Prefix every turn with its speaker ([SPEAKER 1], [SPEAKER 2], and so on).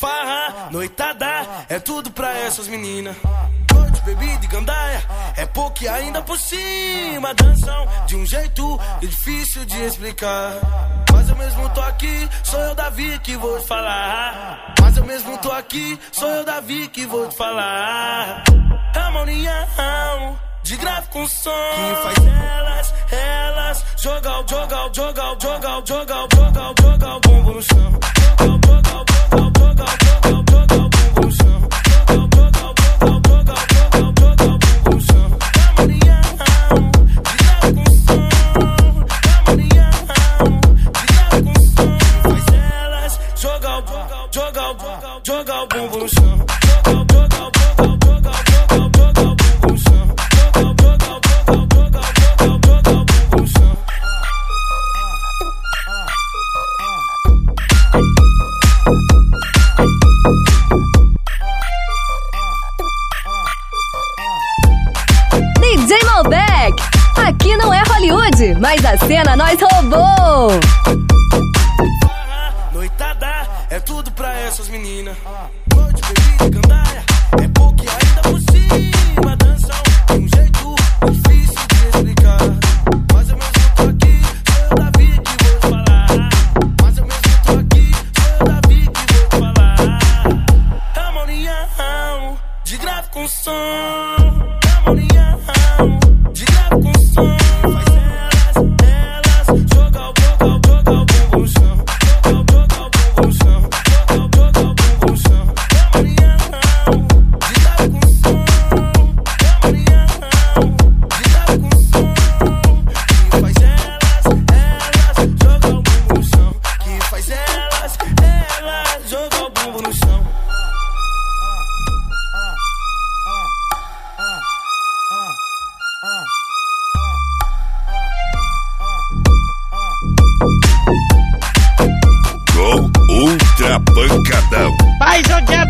[SPEAKER 1] Farra, noitada, é tudo pra essas meninas. Noite, bebida e gandaia, é pouco e ainda por cima. Dançam de um jeito difícil de explicar. Mas eu mesmo tô aqui, sou eu, Davi, que vou te falar. Mas eu mesmo tô aqui, sou eu, Davi, que vou te falar. É uma união de grave com som que faz elas jogar o bumbum no chão. Joga o bumbum no chão.
[SPEAKER 2] DJ Malbec, aqui não é Hollywood, mas a cena nós roubou.
[SPEAKER 1] Noitada, é tudo pra essas meninas. Noite, bebida e gandaia, é pouco e ainda por cima. Dançam de um jeito difícil de explicar. Mas eu mesmo tô aqui, sou eu, Davi, que vou te falar. Mas eu mesmo tô aqui, sou eu, Davi, que vou te falar. É uma união de grave com som. É uma união de grave com som. Faz elas jogar o bumbum no chão.
[SPEAKER 3] Ultra pancadão.
[SPEAKER 4] Vai jogar!